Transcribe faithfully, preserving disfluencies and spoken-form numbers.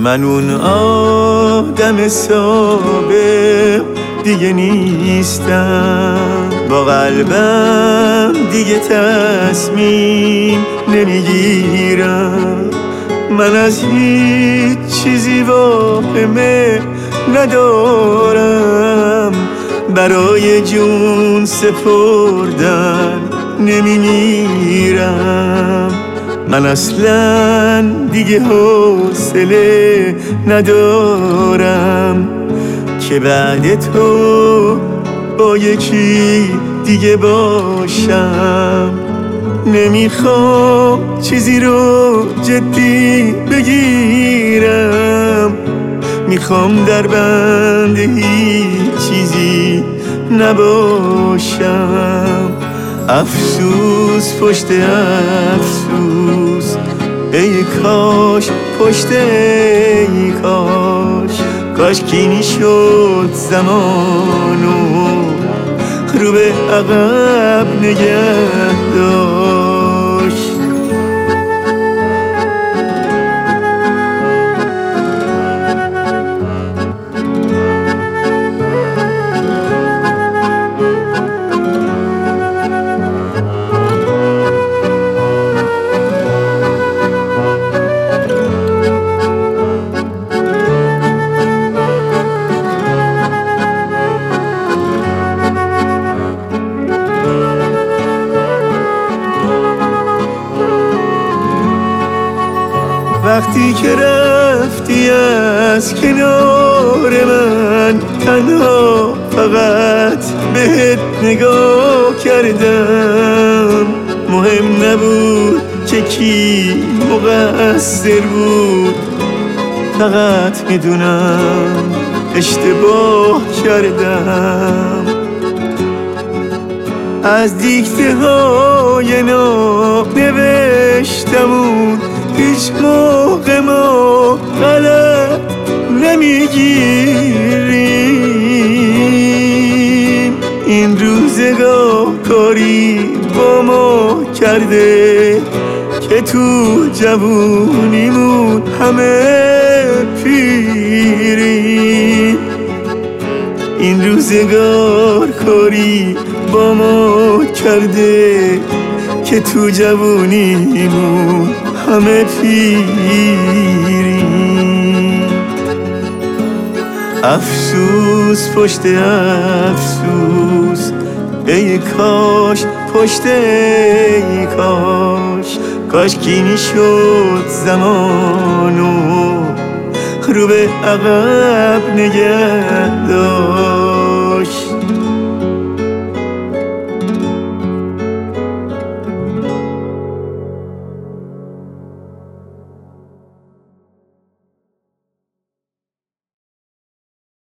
من اون آدم سابق دیگه نیستم، با قلبم دیگه تصمیم نمیگیرم. من از هیچ چیزی واهمه ندارم، برای جون سپردن نمیمیرم. من اصلا دیگه حوصله ندارم که بعد تو با یکی دیگه باشم. نمیخوام چیزی رو جدی بگیرم، میخوام در بند هیچ چیزی نباشم. افسوس پشت افسوس، ای کاش پشت ای کاش، کاش کینی شد زمانو رو به عقب نگه داشت. وقتی که رفتی از کنار من، تنها فقط بهت نگاه کردم. مهم نبود که کی مقصر بود، فقط میدونم اشتباه کردم. از دیکته های نام نوشتمون هیچ موقع ما غلط نمیگیریم. این روزگار کاری با ما کرده که تو جوونیمون همه پیریم. این روزگار کاری با ما کرده که تو جوونیمون همه پیریم. افسوس پشت افسوس، ای کاش پشت ای کاش، کاش کینی شد زمانو رو به عقب نگه داشت.